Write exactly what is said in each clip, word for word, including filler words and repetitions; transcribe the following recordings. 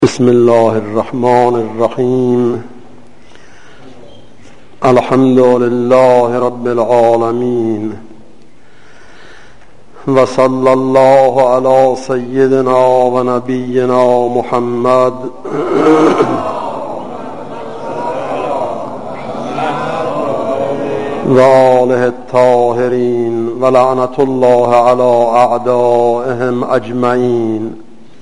بسم الله الرحمن الرحیم. الحمد لله رب العالمین و صلی الله علی سیدنا و نبینا محمد و آله الطاهرین و لعنت الله علی اعدائهم اجمعین.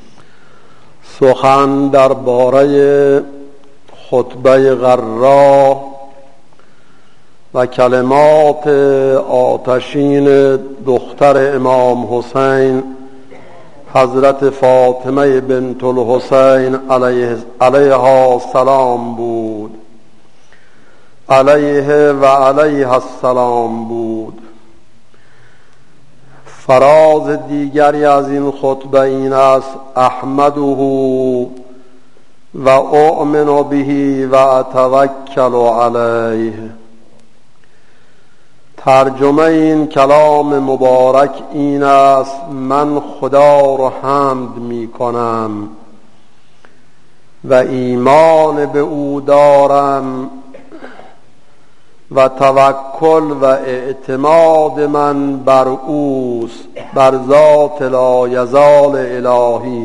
سخن درباره خطبه غرا و کلمات آتشین دختر امام حسین حضرت فاطمه بنت الحسین علیه علیها السلام بود علیه و علیها السلام بود. فراز دیگری از این خطبه این است: احمده و اؤمن به و اتوکل علیه. ترجمه این کلام مبارک این است: من خدا را حمد می کنم و ایمان به او دارم و توکل و اعتماد من بر اوست، بر ذات لا یزال الهی.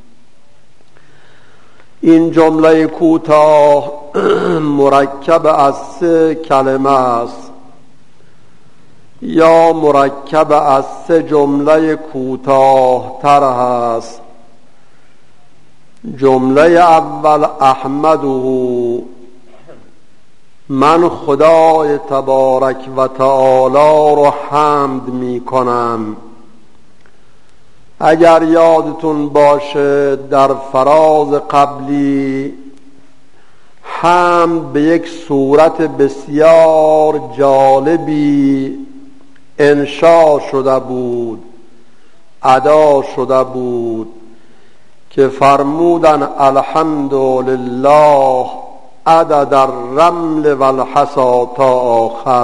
این جمله کوتاه مرکب از سه کلمه است یا مرکب از سه جمله کوتاه تر هست. جمله اول احمده، من خدای تبارک و تعالی رو حمد می کنم. اگر یادتون باشه در فراز قبلی حمد به یک صورت بسیار جالبی انشا شده بود، ادا شده بود که فرمودن الحمدلله عدد الرمل و الحصا تا آخر.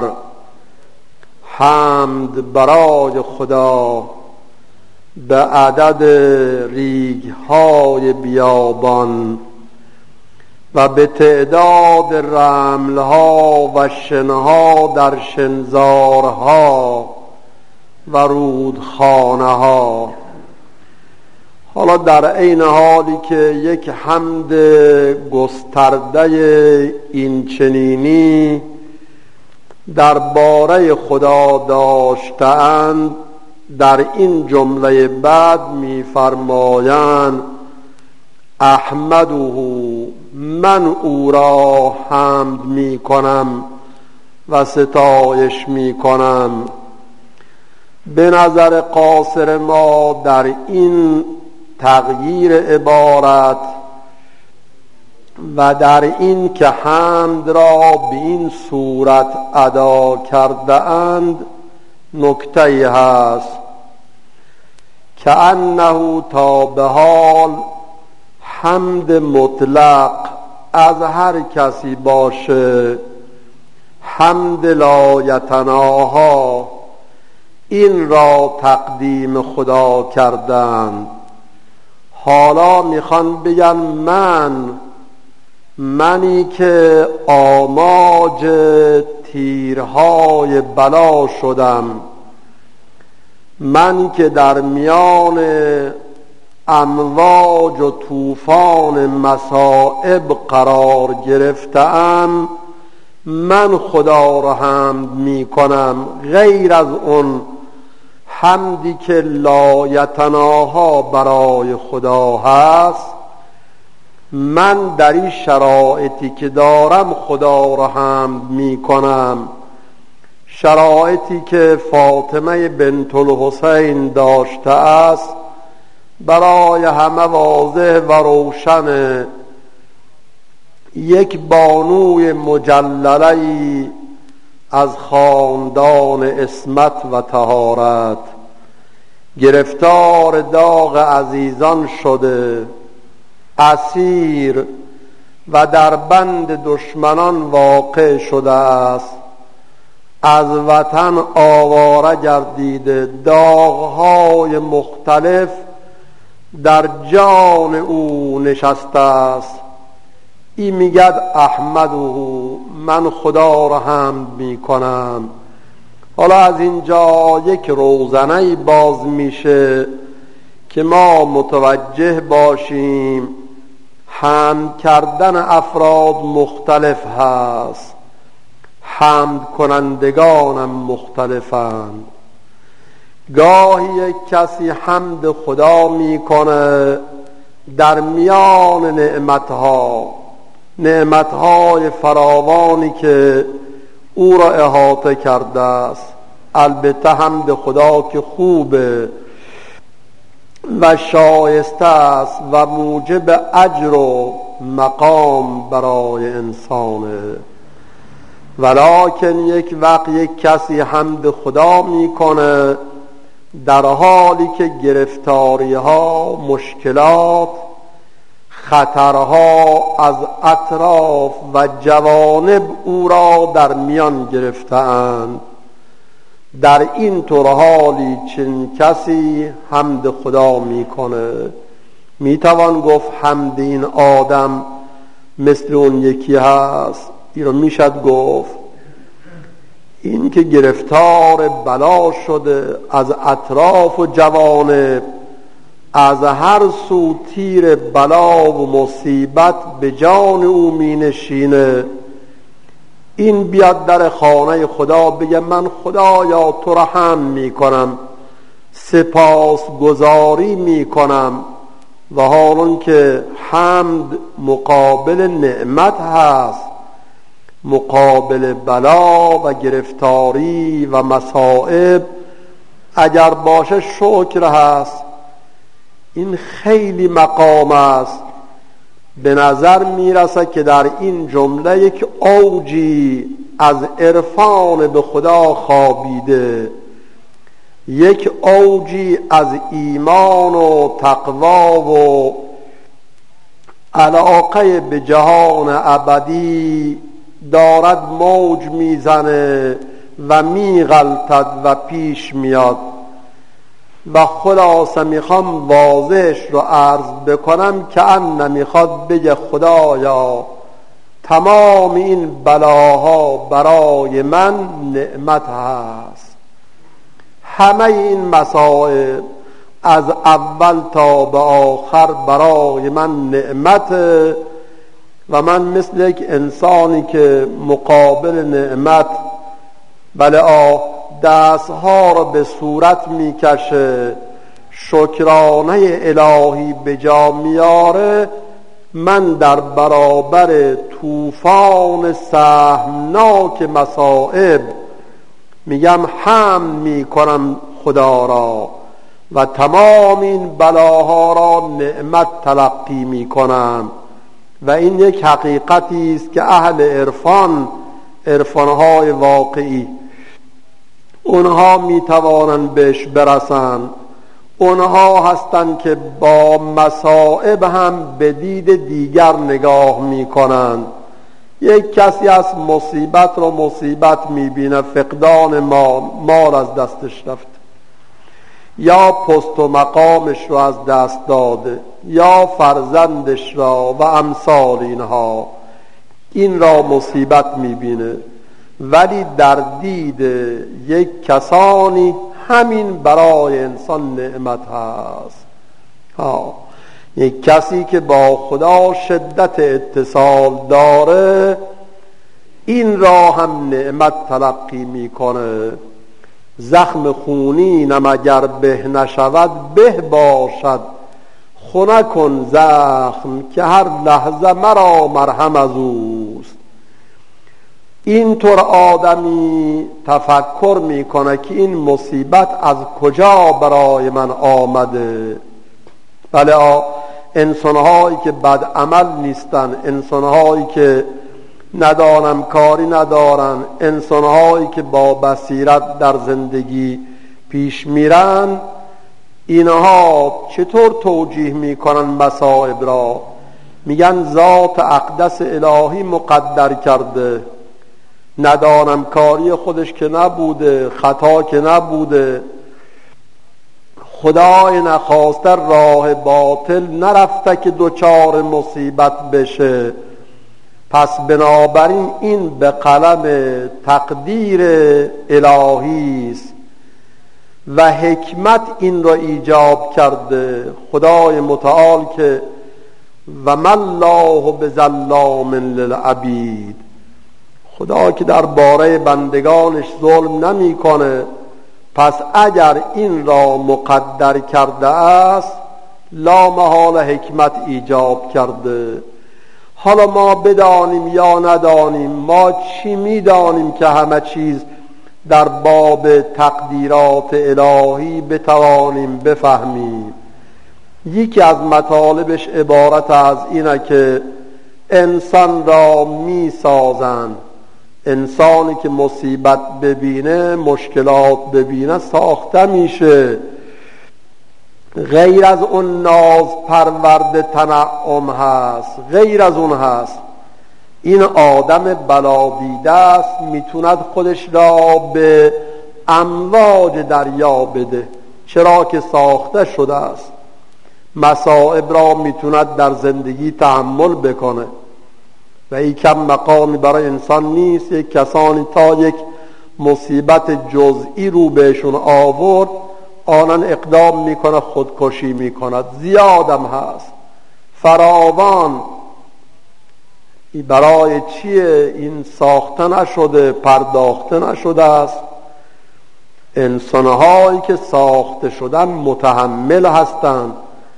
حمد برای خدا به عدد ریگ‌های بیابان و به تعداد رمل‌ها و شنها در شنزارها و رودخانه‌ها. حالا در عین حالی که یک حمد گسترده این چنینی درباره خدا داشتند، در این جمله بعد می‌فرمایند احمده، من او را حمد می‌کنم و ستایش می‌کنم. به نظر قاصر ما در این تغییر عبارت و در این که حمد را به این صورت ادا کرده اند نکته هست که انه تا به حال حمد مطلق از هر کسی باشه، حمد لا یتناها، این را تقدیم خدا کردند. حالا میخوان بگن من منی که آماج تیرهای بلا شدم، من که در میان امواج و طوفان مصائب قرار گرفتم، من خدا را حمد می کنم. غیر از اون حمدی که لا یتناها برای خدا هست، من در این شرایطی که دارم خدا را حمد می کنم. شرایطی که فاطمه بنت الحسین داشته است برای همه واضح و روشن. یک بانوی مجلله‌ای از خاندان عصمت و طهارت گرفتار داغ عزیزان شده، اسیر و در بند دشمنان واقع شده است، از وطن آواره گردیده، داغ‌های مختلف در جان او نشسته است. این میگد احمدو، من خدا را حمد میکنم. حالا از اینجا یک روزنه باز میشه که ما متوجه باشیم حمد کردن افراد مختلف هست، حمد کنندگانم مختلفند. گاهی یک کسی حمد خدا میکنه در میان نعمتها، نعمتهای فراوانی که او را احاطه کرده است. البته حمد خدا که خوبه و شایسته است و موجب اجر و مقام برای انسانه، ولکن یک وقت یک کسی حمد خدا میکنه در حالی که گرفتاری ها، مشکلات، خطرها از اطراف و جوانب او را در میان گرفته‌اند. در این طور حالی چنین کسی حمد خدا میکنه. میتوان گفت حمد این آدم مثل اون یکی هست؟ این رو میشد گفت این که گرفتار بلا شده از اطراف و جوانب، از هر سو تیر بلا و مصیبت به جان او می نشینه، این بیاد در خانه خدا بگه من خدایا تو را حمد می کنم، سپاس گزاری می کنم، و حالون که حمد مقابل نعمت هست، مقابل بلا و گرفتاری و مصائب اگر باشه شکر هست. این خیلی مقام است. به نظر میرسه که در این جمله یک اوجی از عرفان به خدا خوابیده، یک اوجی از ایمان و تقوا و علاقه به جهان ابدی دارد موج میزنه و میغلطد و پیش میاد. و خلاصه میخوام واضحش رو عرض بکنم که ان میخواد بگه خدایا تمام این بلاها برای من نعمت هست، همه این مصائب از اول تا به آخر برای من نعمت، و من مثل یک انسانی که مقابل نعمت بله آه دستها را به صورت میکشه، شکرانه الهی به جا میاره، من در برابر طوفان سهمناک مصائب میگم حمد میکنم خدا را و تمام این بلاها را نعمت تلقی میکنم. و این یک حقیقتی است که اهل عرفان، عرفانهای واقعی، اونها میتوانند بهش برسند. اونها هستند که با مصائب هم به دید دیگر نگاه میکنند. یک کسی از مصیبت رو مصیبت میبینه، فقدان مال، مال از دستش رفته، یا پست و مقامش رو از دست داده، یا فرزندش را و امثال اینها، این را مصیبت میبینه. ولی در دید یک کسانی همین برای انسان نعمت هست. ها. یک کسی که با خدا شدت اتصال داره این را هم نعمت تلقی میکنه. زخم خونینم اگر به نشود به باشد، خونه کن زخم که هر لحظه مرا مرهم از اوست. اینطور آدمی تفکر میکنه که این مصیبت از کجا برای من آمده. بله انسانهایی که بد عمل نیستن، انسانهایی که ندانم کاری ندارن، انسانهایی که با بصیرت در زندگی پیش میرن، اینها چطور توجیه میکنن مصائب را؟ میگن ذات اقدس الهی مقدر کرده، ندانم کاری خودش که نبوده، خطا که نبوده، خدای نخواسته راه باطل نرفته که دوچار مصیبت بشه. پس بنابراین این به قلم تقدیر الهی است و حکمت این را ایجاب کرده. خدای متعال که و ما الله بظلام للعبید، خدا که درباره بندگانش ظلم نمیکنه، پس اگر این را مقدر کرده است لا محال حکمت ایجاب کرده. حالا ما بدانیم یا ندانیم، ما چی میدانیم که همه چیز در باب تقدیرات الهی بتوانیم بفهمیم؟ یکی از مطالبش عبارت از اینه که انسان را میسازند. انسانی که مصیبت ببینه، مشکلات ببینه، ساخته میشه. غیر از اون ناز پرورد تنعم هست، غیر از اون هست. این آدم بلا دیده است، میتوند خودش را به امواج دریا بده، چرا که ساخته شده است. مصائب را میتوند در زندگی تحمل بکنه و این کم مقامی برای انسان نیست. یک کسانی تا یک مصیبت جزئی رو بهشون آورد، آنان اقدام میکنه خودکشی میکند. زیادم هست، فراوان. این برای چیه؟ این ساخته نشده، پرداخته نشده است. انسانهایی که ساخته شدن متحمل هستند.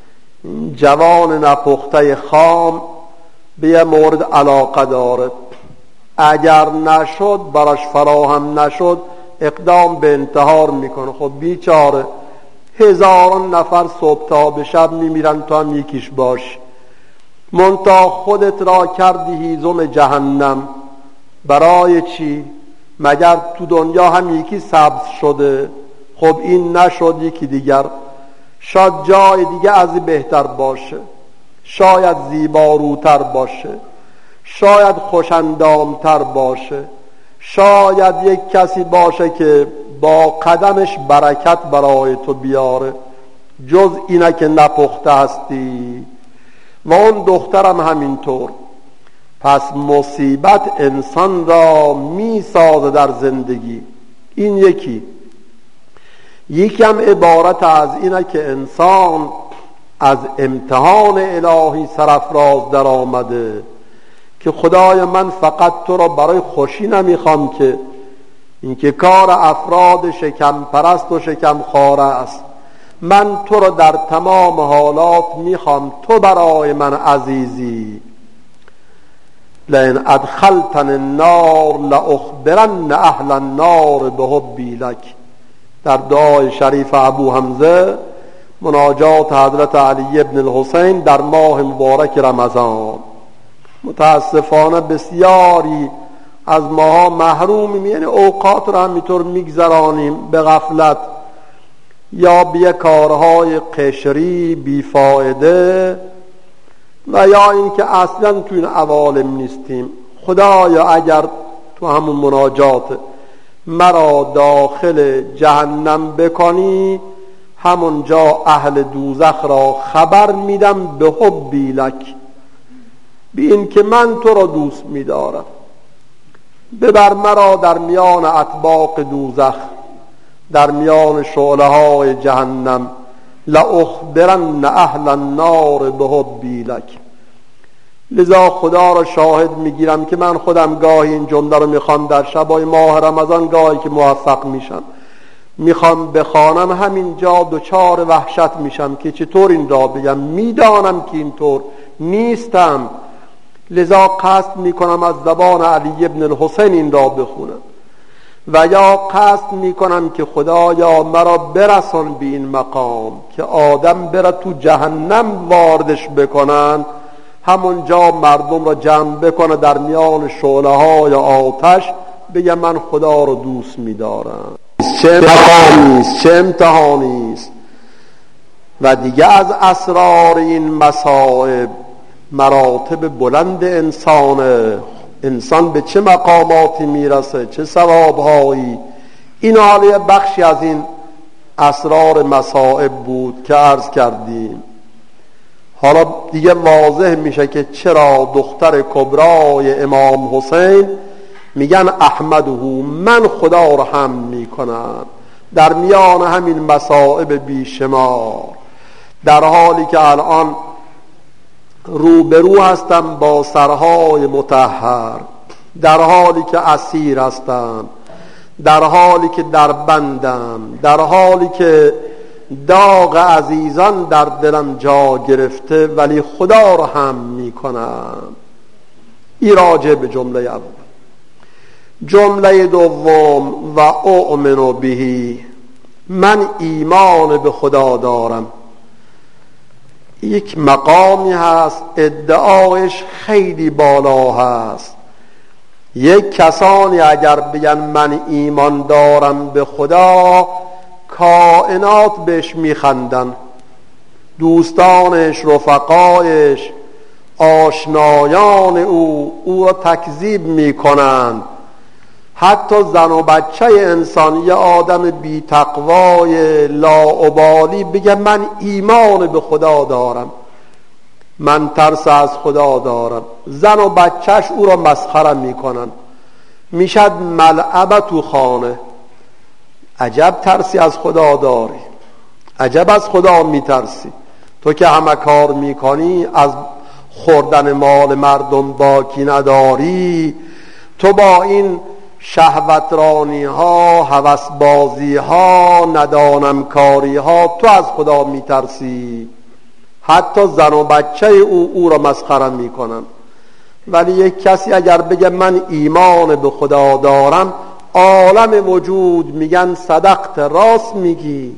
جوان نپخته خام به یه مورد علاقه داره، اگر نشد براش فراهم نشد اقدام به انتحار میکنه. خب بیچاره، هزاران نفر صبح تا به شب میمیرن، تو هم یکیش باش. منتها خودت را کردی هیزم جهنم. برای چی؟ مگر تو دنیا هم یکی سبز شده؟ خب این نشد، یکی دیگر. شاید جای دیگه از این بهتر باشه، شاید زیباروتر باشه، شاید خوشندامتر باشه، شاید یک کسی باشه که با قدمش برکت برای تو بیاره. جز اینه که نپخته هستی. و اون دخترم همینطور. پس مصیبت انسان را می سازه در زندگی. این یکی یکی هم عبارت از اینه که انسان از امتحان الهی سرافراز در آمده که خدای من فقط تو را برای خوشی نمیخوام، که اینکه کار افراد شکم پرست و شکم خواره است. من تو را در تمام حالات میخوام، تو برای من عزیزی. لئن ادخلتن النار لاخبرن اهل النار بحبی لک. در دعای شریف ابو حمزه مناجات حضرت علی ابن الحسین در ماه مبارک رمضان. متاسفانه بسیاری از ماها محرومیم، یعنی اوقات را همینطور میگذرانیم به غفلت یا به کارهای قشری بیفایده، و یا اینکه اصلا تو این عوالم نیستیم. خدایا اگر تو همون مناجات مرا داخل جهنم بکنی، همونجا اهل دوزخ را خبر میدم به حبی لک، بی این که من تو را دوست میدارم. ببر مرا در میان اطباق دوزخ، در میان شعله های جهنم. لاخبرن اهل النار بحبی لک. لذا خدا را شاهد میگیرم که من خودم گاهی این جمله رو میخوام در شبای ماه رمضان، گاهی که موفق میشم میخوام بخوانم، همینجا دوچار وحشت میشم که چطور این را بگم. میدانم که اینطور نیستم، لذا قصد میکنم از زبان علی ابن الحسین این را بخونم، و یا قصد میکنم که خدایا مرا برسان به این مقام که آدم بره تو جهنم واردش بکنن، همونجا مردم را جمع بکنه در میان شعله های آتش، بگه من خدا رو دوست میدارم. چه مقامی است، چه امتحانی است. و دیگه از اسرار این مصائب مراتب بلند انسانه. انسان به چه مقاماتی میرسه، چه ثوابهایی. این حاله بخشی از این اسرار مصائب بود که عرض کردیم. حالا دیگه واضح میشه که چرا دختر کبرای امام حسین میگن احمده، من خدا رو حمد میکنم در میان همین مصائب بیشمار، در حالی که الان روبرو هستم با سرهای مطهر، در حالی که اسیر هستم، در حالی که در بندم، در حالی که داغ عزیزان در دلم جا گرفته، ولی خدا رو هم میکنم. این راجع به جمله اول. جمله دوم و اؤمن به، من ایمان به خدا دارم. یک مقامی هست ادعایش خیلی بالا هست. یک کسانی اگر بگن من ایمان دارم به خدا، کائنات بهش میخندن، دوستانش، رفقایش، آشنایان او او را تکذیب میکنند. حتی زن و بچه انسان، یه آدم بی تقوای لاابالی بگه من ایمان به خدا دارم، من ترس از خدا دارم، زن و بچهش او را مسخره میکنن، میشد ملعبه تو خانه. عجب ترسی از خدا داری، عجب از خدا میترسی. تو که همه کار میکنی، از خوردن مال مردم باکی نداری، تو با این شهوترانی ها، هوس بازی ها، ندانم کاری ها، تو از خدا میترسی. حتی زن و بچه او او را مسخره میکنن. ولی یک کسی اگر بگه من ایمان به خدا دارم، عالم وجود میگن صدقت، راست میگی.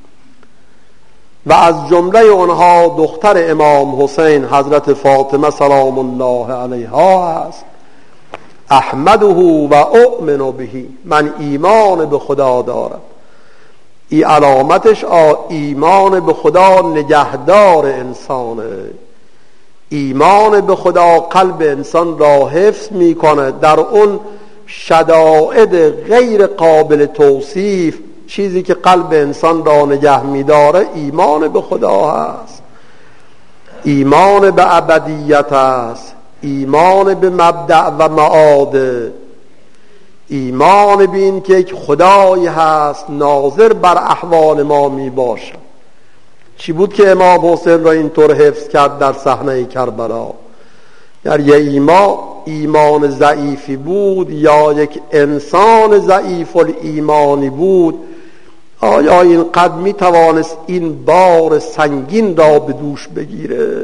و از جمله اونها دختر امام حسین حضرت فاطمه سلام الله علیها هست. احمده و اؤمن به، من ایمان به خدا دارم. این علامتش ایمان به خدا نگهدار انسانه. ایمان به خدا قلب انسان را حفظ میکنه. در اون شدائد غیر قابل توصیف، چیزی که قلب انسان را نگه میداره ایمان به خدا هست. ایمان به ابدیت است، ایمان به مبدأ و معاد، ایمان به این که یک خدایی هست ناظر بر احوال ما می باشد. چی بود که امام حسین را اینطور حفظ کرد در صحنه کربلا؟ در یه ایمان ایمان ضعیفی بود یا یک انسان ضعیف الایمانی بود، آیا اینقدر می توانست این بار سنگین را به دوش بگیره؟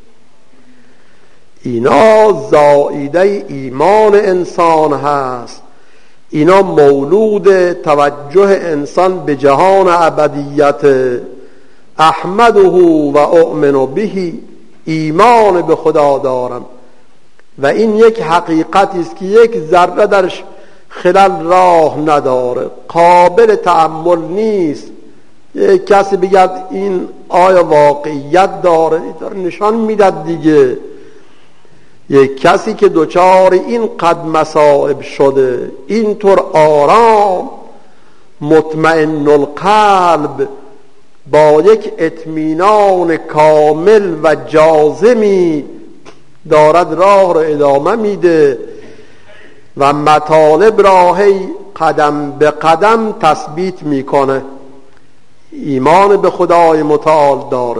اینا زائیده ایمان انسان هست. اینا مولود توجه انسان به جهان ابدیت. احمده و اؤمن به، ایمان به خدا دارم. و این یک حقیقتی است که یک ذره درش خلل راه نداره، قابل تأمل نیست. یک کسی بگه این آیا واقعیت داره؟ داره نشان میداد دیگه. یک کسی که دوچار این قد مصائب شده، اینطور آرام مطمئن القلب با یک اطمینان کامل و جازمی دارد راه را ادامه میده و مطالب را هی قدم به قدم تثبیت میکنه. ایمان به خدای متعال داره.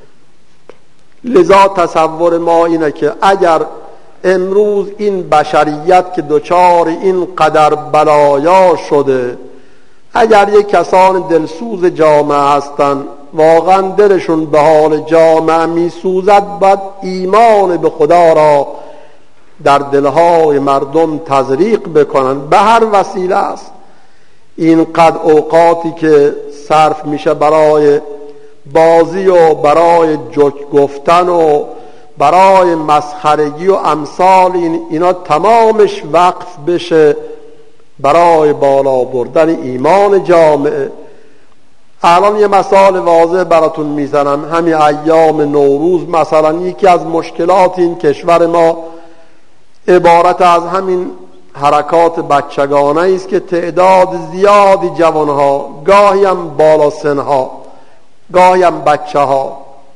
لذا تصور ما اینه که اگر امروز این بشریت که دوچار این قدر بلایا شده، اگر یک کسان دلسوز جامعه هستن، واقعا دلشون به حال جامعه می سوزد، باید ایمان به خدا را در دلهای مردم تزریق بکنن به هر وسیله است. اینقدر اوقاتی که صرف میشه برای بازی و برای جوک گفتن و برای مسخرگی و امثال این اینا تمامش وقف بشه برای بالا بردن ایمان جامعه. الان یه مثال واضح براتون میزنم. همین ایام نوروز مثلا یکی از مشکلات این کشور ما عبارت از همین حرکات بچگانه است که تعداد زیادی جوانها، گاهی هم بالا سنها، گاهی هم بچه ها،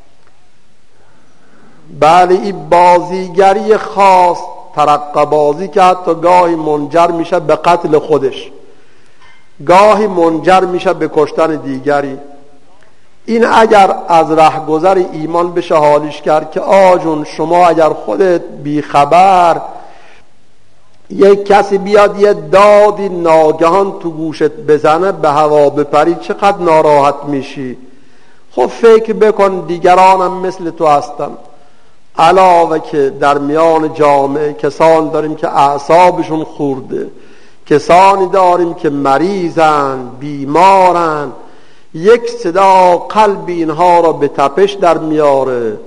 بله این بازیگری خاص، ترقه بازی که حتی گاهی منجر میشه به قتل خودش، گاهی منجر میشه به کشتن دیگری. این اگر از رهگذر ایمان بشه حالیش کرد که آجون شما اگر خودت بیخبر یک کسی بیاد یه دادی ناگهان تو گوشت بزنه به هوا بپری چقدر ناراحت میشی. خب فکر بکن دیگرانم مثل تو هستن، علاوه که در میان جامعه کسان داریم که اعصابشون خورده، کسانی داریم که مریضن، بیمارن، یک صدا قلب اینها را به تپش در میاره.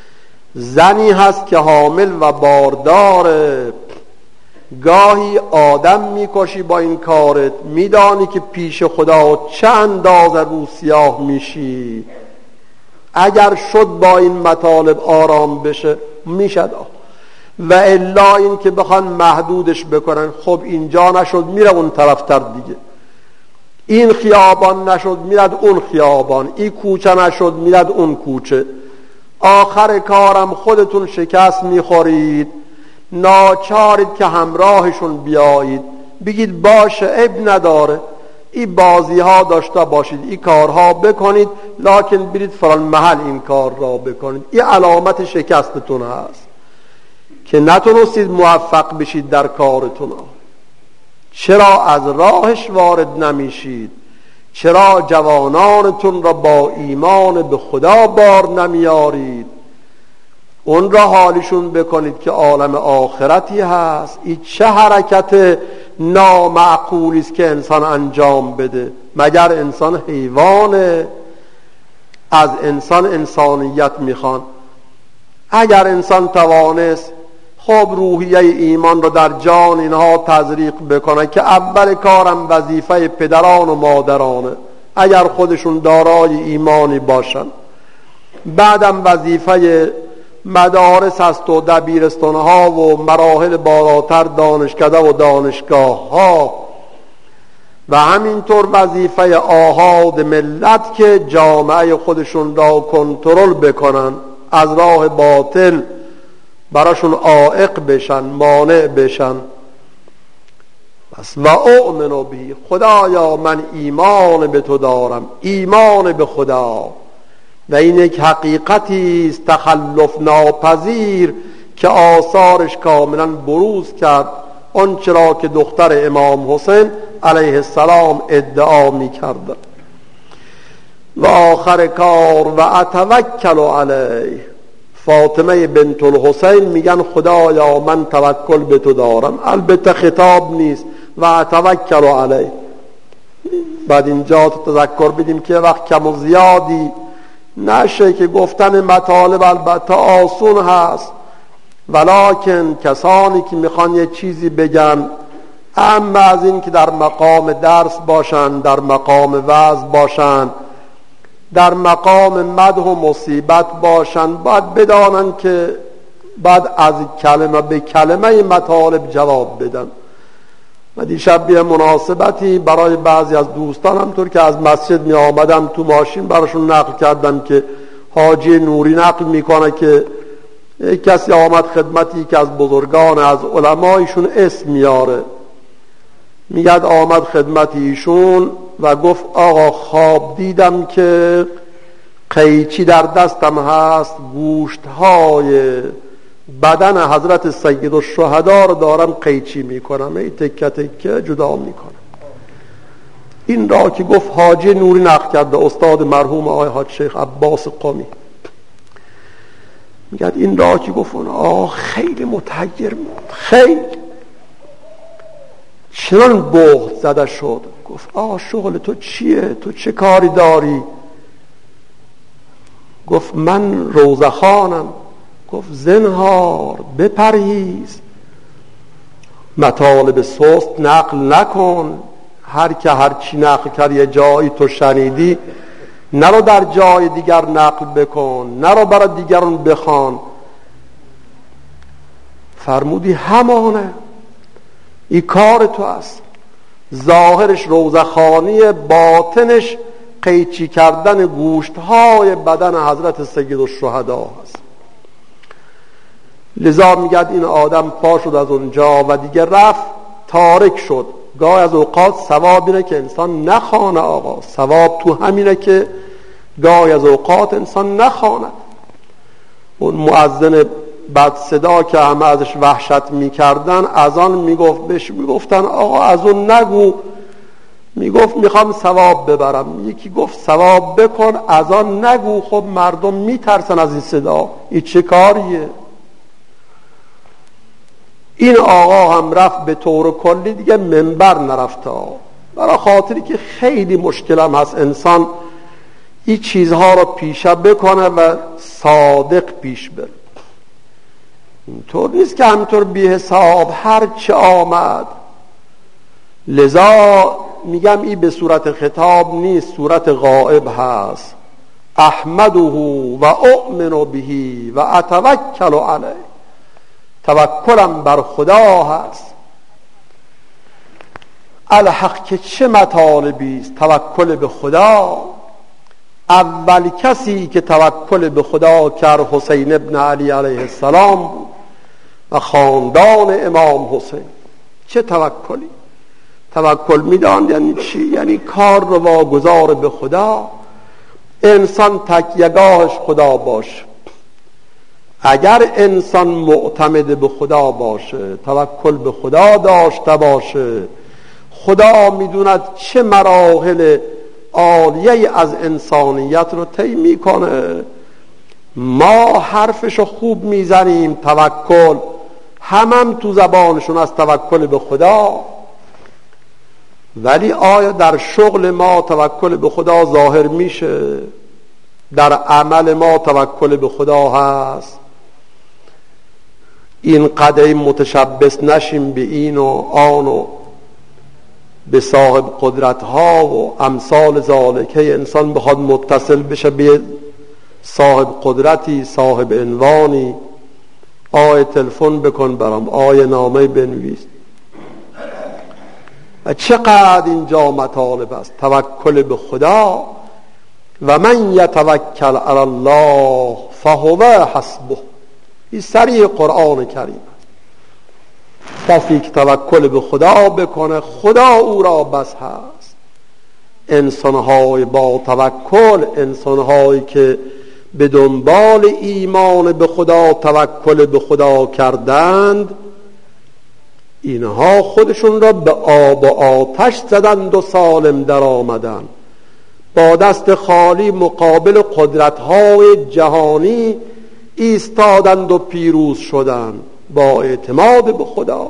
زنی هست که حامل و بارداره، گاهی آدم میکشی با این کارت، میدانی که پیش خدا چه اندازه رو سیاه میشی. اگر شد با این مطالب آرام بشه میشد، و الا این که بخوان محدودش بکنن، خب اینجا نشد میره اون طرف تر دیگه، این خیابان نشد میرد اون خیابان، این کوچه نشد میرد اون کوچه، آخر کارم خودتون شکست میخورید، ناچارید که همراهشون بیایید، بگید باشه عیب نداره، این بازی ها داشته باشید، این کارها بکنید، لکن برید فلان محل این کار را بکنید. این علامت شکستتون هست که نتونستید موفق بشید در کارتون. چرا از راهش وارد نمیشید؟ چرا جوانانتون را با ایمان به خدا بار نمیارید؟ اون را حالشون بکنید که عالم آخرتی هست. این چه حرکت نامعقولی است که انسان انجام بده؟ مگر انسان حیوانه؟ از انسان انسانیت میخوان. اگر انسان توانست خب روحیه ایمان رو در جان اینها تزریق بکنه که اول کارم وظیفه پدران و مادرانه اگر خودشون دارای ایمانی باشن، بعدم وظیفه مدارس هست و دبیرستان ها و مراحل بالاتر دانشکده و دانشگاه ها، و همینطور وظیفه آحاد ملت که جامعه خودشون را کنترل بکنن، از راه باطل براشون عائق بشن، مانع بشن. بس و اؤمن به، خدایا من ایمان به تو دارم، ایمان به خدا، و این یک حقیقتی است تخلف ناپذیر که آثارش کاملا بروز کرد، آنچه را که دختر امام حسین علیه السلام ادعا می کرد. و آخر کار و اتوکل علیه، فاطمه بنت الحسین میگن خدایا من توکل به تو دارم، البته خطاب نیست، و اتوکل علیه. بعد اینجا تذکر بدیم که وقت کم و زیادی نشه که گفتن مطالب البته آسون هست، ولکن کسانی که میخوان یه چیزی بگن، اما از این که در مقام درس باشن، در مقام وعظ باشن، در مقام مدح و مصیبت باشن، باید بدانن که بعد از کلمه به کلمه مطالب جواب بدن. و دیشب به مناسبتی برای بعضی از دوستان همطور که از مسجد می آمدم تو ماشین براشون نقل کردم که حاجی نوری نقل میکنه که کسی آمد خدمتی که از بزرگان از علمایشون اسم میاره، میگد آمد خدمت ایشون و گفت آقا خواب دیدم که قیچی در دستم هست، گوشت های بدن حضرت سید الشهدا رو دارم قیچی میکنم، ای تکه تکه جدا میکنم. این را که گفت حاجی نوری نقل کرده، استاد مرحوم آقای حاج شیخ عباس قمی، میگد این را که گفت آه خیلی متحیر بود، خیلی چنان بغض زده شد. گفت آه شغل تو چیه؟ تو چه کاری داری؟ گفت من روزخانم. گفت زنهار بپرهیز، مطالب سست نقل نکن، هر که هر چی نقل کرد یه جایی تو شنیدی نرو در جای دیگر نقل بکن، نرو برای دیگران بخوان. فرمودی همانه، این کار تو است. ظاهرش روزخوانی، باطنش قیچی کردن گوشتهای بدن حضرت سید الشهدا هست. لذا میگد این آدم پا شد از اونجا و دیگه رفت، تارک شد. گاه از اوقات ثواب اینه که انسان نخوانه آقا، ثواب تو همینه که گاه از اوقات انسان نخواند. اون مؤذن بد صدا که همه ازش وحشت میکردن، از آن میگفت بهش میگفتن آقا از اون نگو، میگفت میخوام ثواب ببرم. یکی گفت ثواب بکن، از آن نگو. خب مردم میترسن از این صدا، این چه کاریه؟ این آقا هم رفت به طور کلی دیگه منبر نرفته، برای خاطری که خیلی مشکلم هست انسان این چیزها رو پیشه بکنه و صادق پیش بره. اینطور نیست که همینطور بی حساب هر چه آمد. لذا میگم این به صورت خطاب نیست، صورت غائب هست. احمده و اؤمن به و اتوکل علیه، توکلم بر خدا هست. الحق که چه مطالبی است توکل به خدا. اول کسی که توکل به خدا کرد حسین ابن علی علیه السلام بود و خاندان امام حسین. چه توکلی؟ توکل میداند یعنی چی؟ یعنی کار رو واگذار به خدا، انسان تکیه‌گاهش خدا باشه. اگر انسان معتمد به خدا باشه، توکل به خدا داشته باشه، خدا میدوند چه مراحل عالیه از انسانیت رو طی میکنه. ما حرفشو خوب میزنیم توکل، همم تو زبانشون از توکل به خدا، ولی آیا در شغل ما توکل به خدا ظاهر میشه؟ در عمل ما توکل به خدا هست؟ این قدر متشبث نشیم به این و آن و به صاحب قدرت ها و امثال ذالکه. انسان بخواد متصل بشه به صاحب قدرتی، صاحب عنوانی، آیه تلفن بکن برام، آیه نامه بنویس. و چقدر اینجا مطالب است توکل به خدا. و من یتوکل علی الله فهو حسبه. این سریع قرآن کریم. کسی که توکل به خدا بکنه خدا او را بس هست. انسانهای با توکل، انسانهایی که به دنبال ایمان به خدا توکل به خدا کردند، اینها خودشون را به آب و آتش زدند و سالم در آمدند. با دست خالی مقابل قدرت‌های جهانی ایستادند و پیروز شدند با اعتماد به خدا،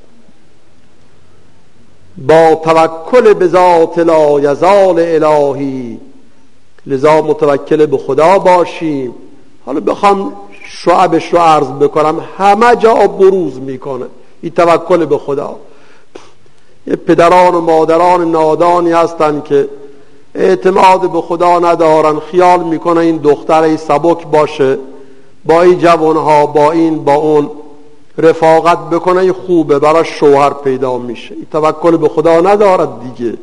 با توکل به ذات لا یزال الهی. لذا متوکل به خدا باشیم. حالا بخوام شعبش رو عرض بکنم، همه جا بروز میکنه این توکل به خدا. یه پدران و مادران نادانی هستن که اعتماد به خدا ندارن، خیال میکنه این دختره سبک باشه، با این جوانها با این با اون رفاقت بکنه خوبه، برای شوهر پیدا میشه. این توکل به خدا ندارد دیگه.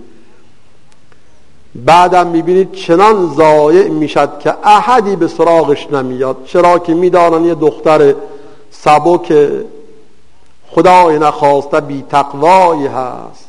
بعدم میبینید چنان ضایع میشد که احدی به سراغش نمیاد. چرا که میدانن یه دختر سبک خدای نخواسته بی تقوایی هست،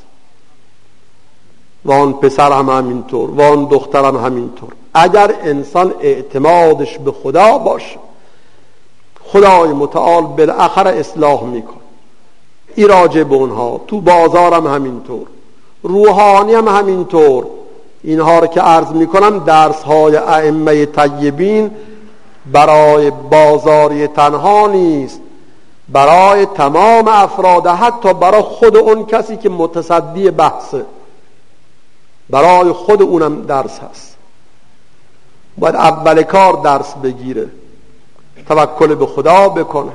و آن پسر هم همینطور، و آن دختر هم همینطور. اگر انسان اعتمادش به خدا باشه، خدای متعال بالاخره اصلاح میکن. ای راجع به اونها تو بازار هم همینطور، روحانی هم همینطور. اینها رو که عرض میکنم درس های ائمه طیبین برای بازاری تنها نیست، برای تمام افراد، حتی برای خود اون کسی که متصدی بحثه، برای خود اونم درس هست. باید اول کار درس بگیره، توکل به خدا بکنه.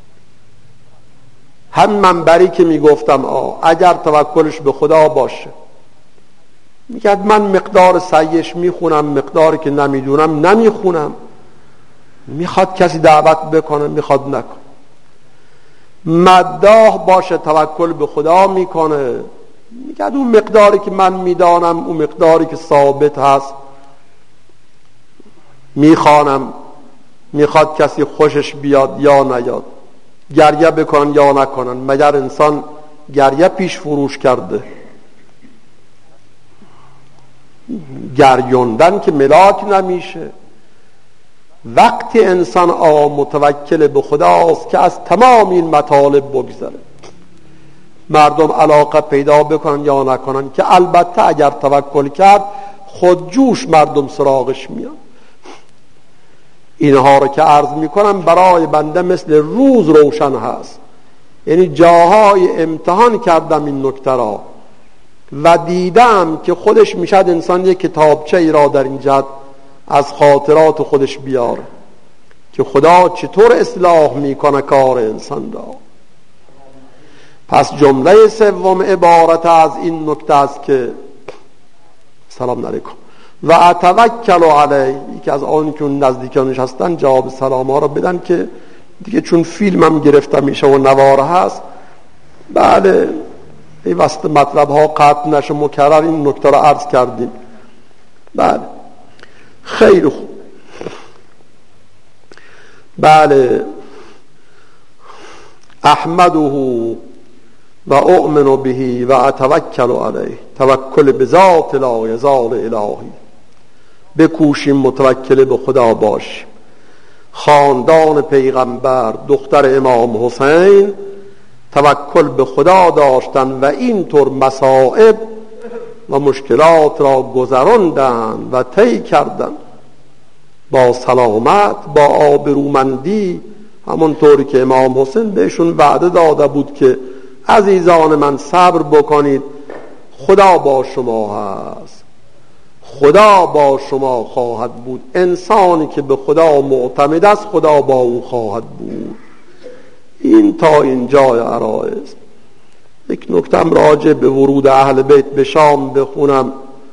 هم منبری که میگفتم آه اگر توکلش به خدا باشه، میگه من مقدار سعیش میخونم، مقداری که نمیدونم نمیخونم. میخواد کسی دعوت بکنه، میخواد نکنه. مداح باشه توکل به خدا میکنه، میگه اون مقداری که من میدانم، اون مقداری که ثابت هست میخوانم، میخواد کسی خوشش بیاد یا نیاد، گریه بکنن یا نکنن. مگر انسان گریه پیش فروش کرده؟ گریوندن که ملاک نمیشه. وقتی انسان آ متوکل به خداست که از تمام این مطالب بگذره، مردم علاقه پیدا بکنن یا نکنن، که البته اگر توکل کرد خودجوش مردم سراغش میان. اینها رو که عرض میکنم برای بنده مثل روز روشن هست، یعنی جاهای امتحان کردم این نکته را و دیدم که خودش میشد انسان یک کتابچه ای را در این جهت از خاطرات خودش بیاره که خدا چطور اصلاح میکنه کار انسان را. پس جمله سوم عبارت از این نکته است که سلام علیکم و اتوکل علیه، یکی از آن که اون نزدیکانش هستن جواب سلام ها رو بدن که دیگه چون فیلم هم گرفته میشه و نواره هست، بله این وسط مطلب ها قطع نشه، مکرر این نکته رو عرض کردیم. بله خیلی خوب. بله احمده و اؤمن به و اتوکل علیه، توکل به ذات لا یزال الهی، بکوشیم متوکل به خدا باشیم. خاندان پیغمبر دختر امام حسین توکل به خدا داشتن و اینطور مصائب و مشکلات را گذراندن و طی کردن با سلامت، با آبرومندی، همونطوری که امام حسین بهشون وعده داده بود که عزیزان من صبر بکنید، خدا با شما هست، خدا با شما خواهد بود. انسانی که به خدا معتمد است خدا با او خواهد بود. این تا اینجای عرایض. یک نکتم راجع به ورود اهل بیت به شام بخونم.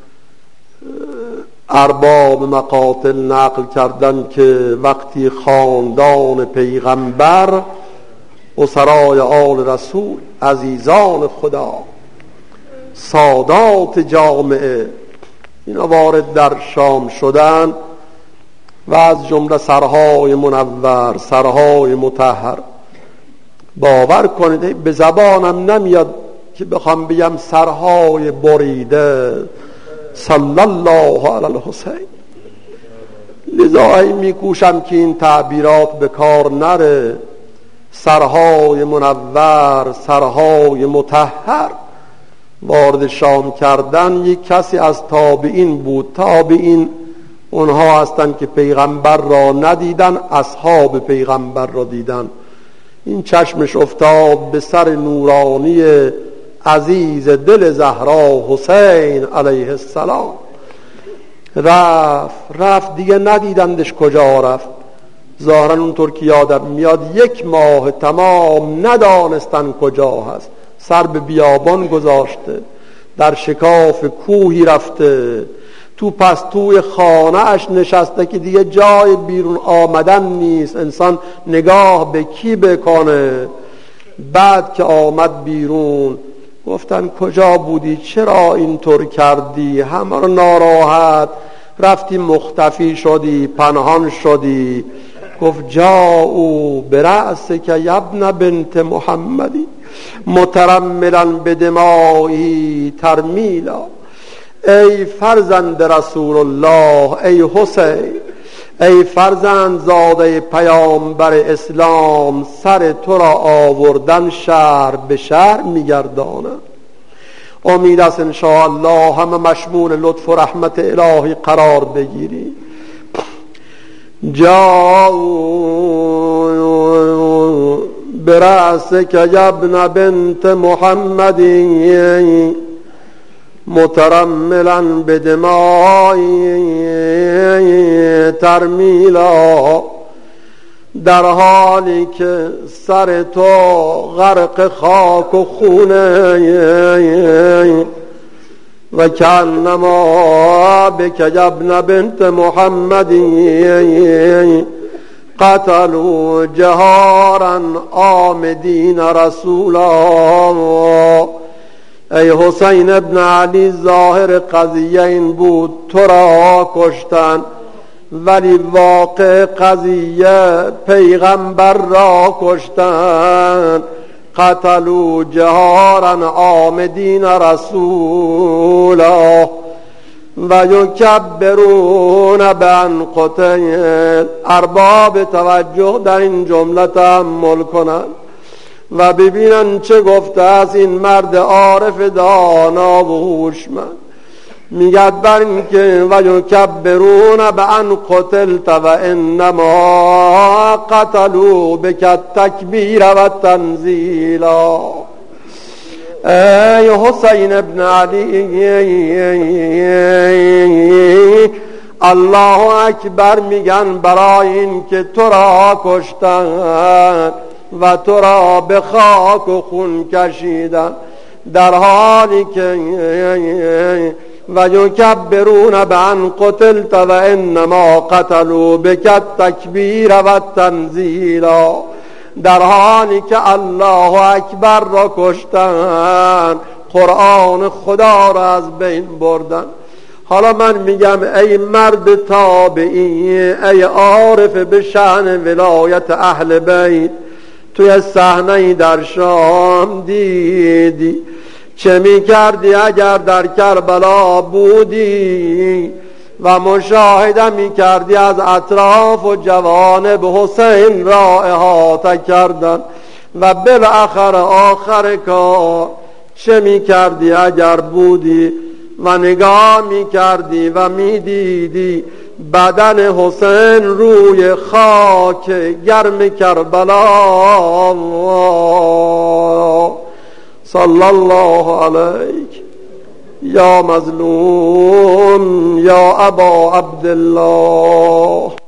ارباب مقاتل نقل کردن که وقتی خاندان پیغمبر و سرای آل رسول، عزیزان خدا، سادات جامعه، اینا وارد در شام شدن و از جمله سرهای منور، سرهای مطهر، باور کنید به زبانم نمیاد که بخوام بگم سرهای بریده، صلی الله علی الحسین. لذا میکوشم که این تعبیرات به کار نره. سرهای منور، سرهای مطهر وارد شام کردن. یک کسی از تابعین بود. تابعین اونها هستند که پیغمبر را ندیدن، اصحاب پیغمبر را دیدن. این چشمش افتاد به سر نورانی عزیز دل زهرا حسین علیه السلام. رفت رفت دیگه ندیدندش کجا رفت. ظاهرا اونطور که یادم میاد یک ماه تمام ندانستن کجا هست. سر به بیابان گذاشته، در شکاف کوهی رفته، تو پستوی خانه اش نشسته که دیگه جای بیرون آمدن نیست. انسان نگاه به کی بکنه؟ بعد که آمد بیرون گفتن کجا بودی؟ چرا اینطور کردی؟ همه رو ناراحت، رفتی مختفی شدی، پنهان شدی. گفت جاءوا برأسک یا ابن بنت محمدی مترملا بدمائه ترمیلا. ای فرزند رسول الله، ای حسین، ای فرزند زاده پیامبر اسلام، سر تو را آوردن شهر به شهر میگردانند. امید است انشاءالله همه مشمول لطف و رحمت الهی قرار بگیری. جاءوا برأسک یا ابن بنت محمد مترملا بدمائی ترمیلا. در حالی که سر تو غرق خاک و خونه و کانما بک ابن بنت محمد قتلوا جهارا آمدین رسولا. ای حسین ابن علی، ظاهر قضیه این بود تو را کشتن، ولی واقع قضیه پیغمبر را کشتن. قتلوا جهارا آمدین رسولا و یکبرون بان قتل. ارباب توجه در این جمله تأمل کنند و ببینن چه گفته است این مرد عارف دانا و هوشمند. میگد بر این که و یکبرون بان قتلت و انما قتلوا بک التکبیر و تنزیلا. ای حسین ابن علی، الله اکبر میگن برای این که تو را کشتن و تو را به خاک و خون کشیدن، در حالی که و یکبرون بان قتلت و انما قتلوا بک التکبیر و تنزیلا، در حالی که الله اکبر را کشتن، قرآن خدا را از بین بردن. حالا من میگم ای مرد تابعی، ای عارف به شأن ولایت اهل بیت، توی صحنه‌ای در شام دیدی، چه میکردی اگر در کربلا بودی و مشاهده میکردی از اطراف و جوانب حسین را احاطه کردن و بالاخره آخر کار چه میکردی اگر بودی و نگاه میکردی و میدیدی بدن حسین روی خاک گرم کربلا. صلی الله علیک یا مظلوم یا ابا عبدالله.